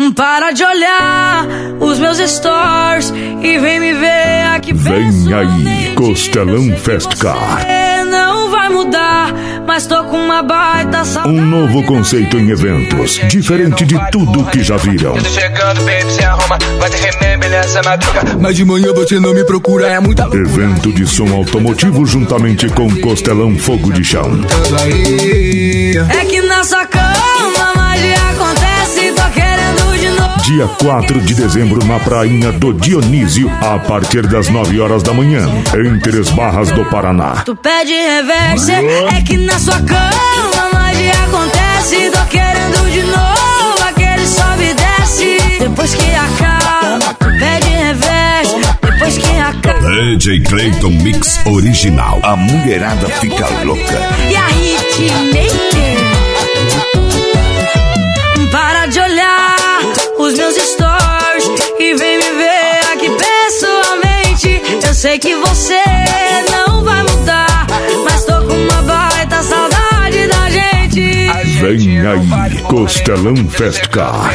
Para de olhar os meus stories e vem me ver aqui. Vem aí, Costelão Fest Car. Não vai mudar, mas tô com uma baita saudade. Um novo conceito em eventos, diferente de tudo que já viram. Mas de manhã você não me procura, é muita loucura. Evento de som automotivo juntamente com Costelão Fogo de Chão. É que na sua cama magia acontece, tô querendo de novo. Dia 4 de dezembro na Prainha do Dionísio, a partir das 9 horas da manhã, em Três Barras do Paraná. Tu pede reverse, é que na sua cama magia acontece, tô querendo de novo, aquele sobe e desce. Depois que acaba, tu pede reverse, depois que acaba. DJ Clayton Mix Original, a mulherada fica louca. E a Hitmaker. Para de olhar os meus stories e vem me ver aqui pessoalmente. Eu sei que você não vai mudar, mas tô com uma baita saudade da gente. Vem aí, Costelão Fest Car.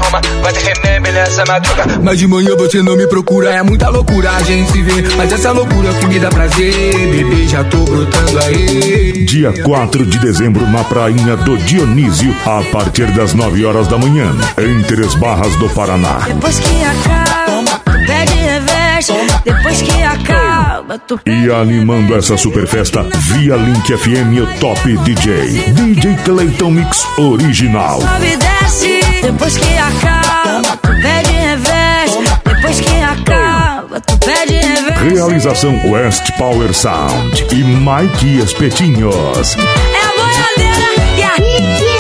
Mas de manhã você não me procura, é muita loucura, a gente se vê, mas essa loucura que me dá prazer, bebê, já tô brotando aí. Dia 4 de dezembro na Prainha do Dionísio, a partir das 9 horas da manhã, em Três Barras do Paraná. Depois que acaba, tu pede reverse, depois que acaba, tu pede. E animando essa super festa, via Link FM, o top DJ, DJ Clayton Mix Original. Sobe e desce, depois que acaba, tu pede reverse, depois que acaba, tu pede reverse. Realização West Power Sound e Mike Espetinhos. É a boiadeira e a Hit.